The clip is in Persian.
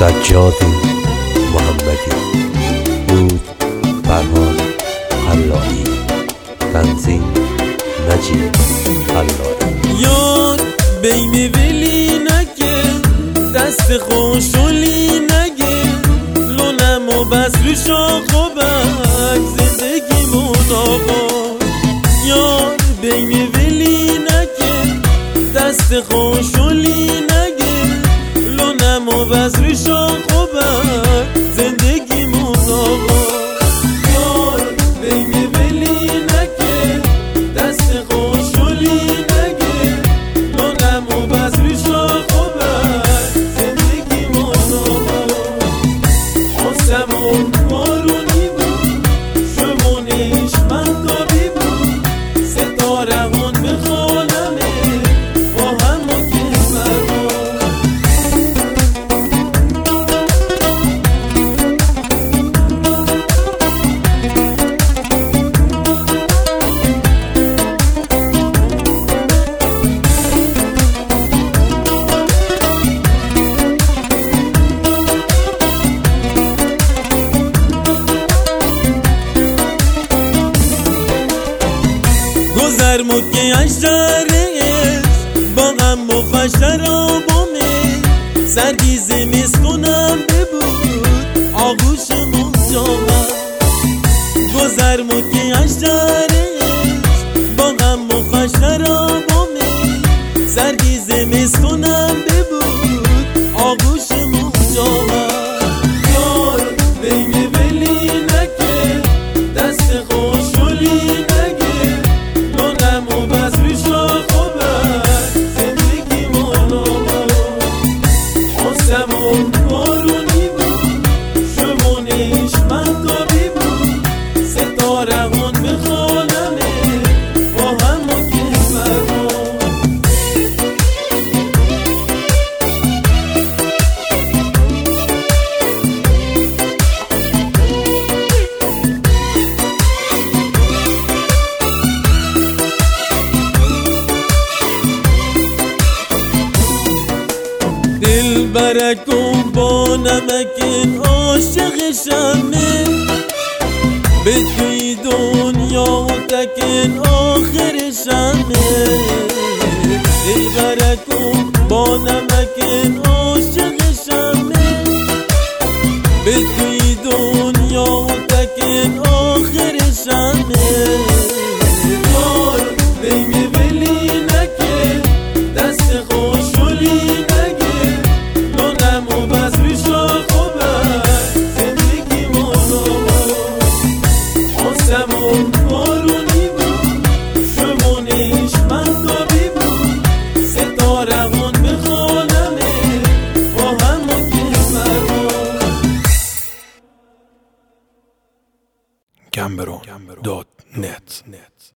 سجاد محمدی، بود فرهاد حلالی، تنظیم نجیب حلالی. یار بیمی ولی نگه، دست خوشولی نگه، لونمو بس رو شاخ و بک زندگی مون آقا. یار بیمی ولی نگه، دست خوشولی نگه، لونمو بس رو شاخ و بک زندگی مون آقا. یار بیمی ولی نگه، دست خوشولی نگه، لونمو بس رو شاخ و بک زندگی مون آقا. آسمون بارونی بود، شمونش مهتابی بود، ستاره هون به خانمه با همون کشور بود. گذر مکه اشترش با غم و خشتر آبامه، سرگیز مسکنم ببود آغوشمون جامه. گذر مکه اشترش با غم و خشتر آبامه، سرگیز مسکنم ببود آغوشمون جامه. یار بیمه ولی نکه، دست خوشولی نگه، لونمو بس رو شاخ و بک زندگی مون آقا. آسمون بارونی بود، شمونش مهتابی بود، ستاره هون به خانمه با همون کشور بود. دل برکن با نمکن عاشقشمه، به توی دنیا تکن آخرشمه. دل برکن با نمکن عاشقشمه، به توی دنیا تکن آخرشمه. یار بیمه ولی نکه، دست خوشولی نگه، لونمو بس رو شاخ و بک زندگی مون آقا. آسمون بارونی بود، شمونش مهتابی بود، ستاره هون به خانمه با همون کشور بود. Gambero.net